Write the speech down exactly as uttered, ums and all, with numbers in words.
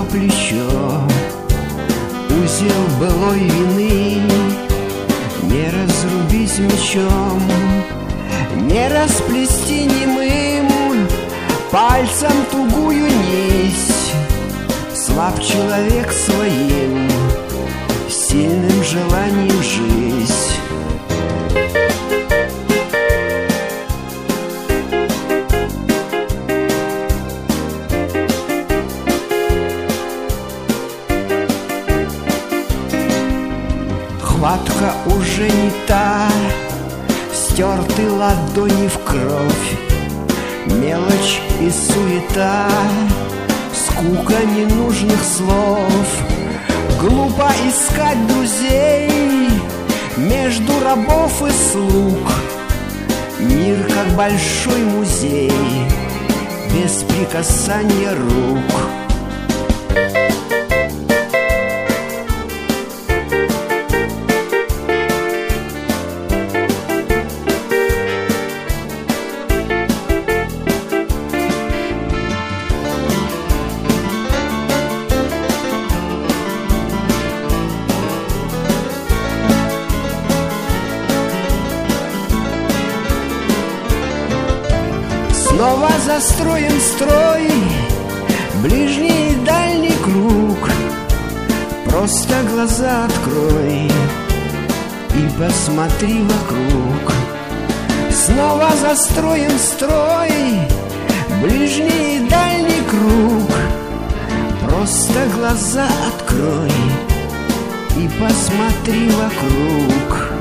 плечо узел былой вины. Не разрубить мечом, не расплести немым пальцем тугую нить. Слаб человек своим сильным желанием жить. Хватка уже не та, стерты ладони в кровь, мелочь и суета, скука ненужных слов. Глупо искать друзей между рабов и слуг. Мир как большой музей, без прикасания рук. Снова застроим строй, ближний и дальний круг. Просто глаза открой и посмотри вокруг. Снова застроим строй, ближний и дальний круг. Просто глаза открой и посмотри вокруг.